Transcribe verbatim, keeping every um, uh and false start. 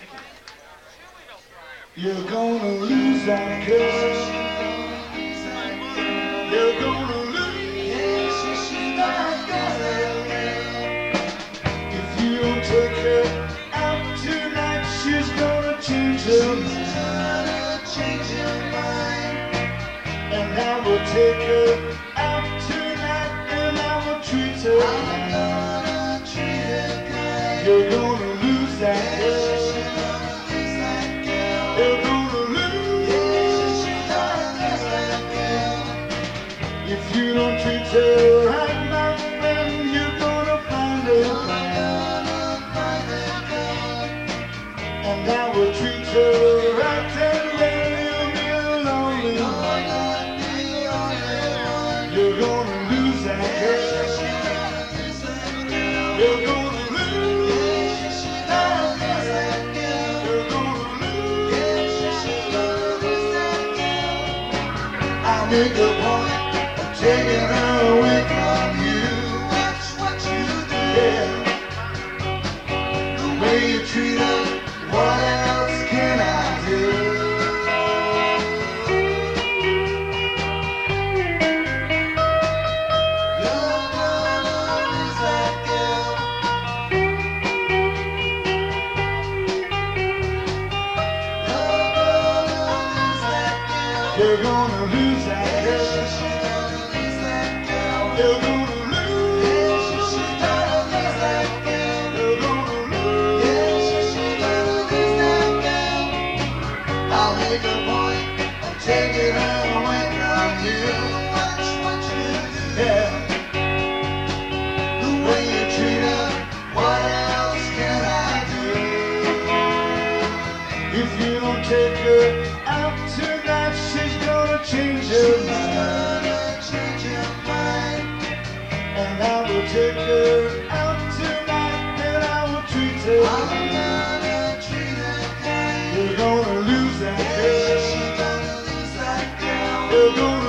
You're gonna lose that girl. You're gonna lose that girl. If you don't take her out tonight, she's gonna change her mind. And I will take her out tonight, and I will treat her right. You're gonna lose that girl. You're gonna lose that girl. If you don't treat her right, my friend, you're gonna find her. And I will treat her right, and then you'll be lonely. You're gonna lose that girl. You're gonna make a point of taking her away from you. Watch what you do. Yeah. The way you treat her, what else can I do? You're gonna lose that girl. You're gonna lose that girl. You're gonna lose that girl. You're gonna lose. She's gonna lose that girl. You're gonna lose. Yeah, she's gonna lose that girl. I'll make a point of taking her away from you. Watch what you do. Yeah. The way you treat her, what else can I do? If you don't take her out tonight, she's gonna change her mind. And I will take her out tonight, and I will treat her. I'm gonna treat her kind. You're gonna lose that girl. She's gonna lose that girl. You're gonna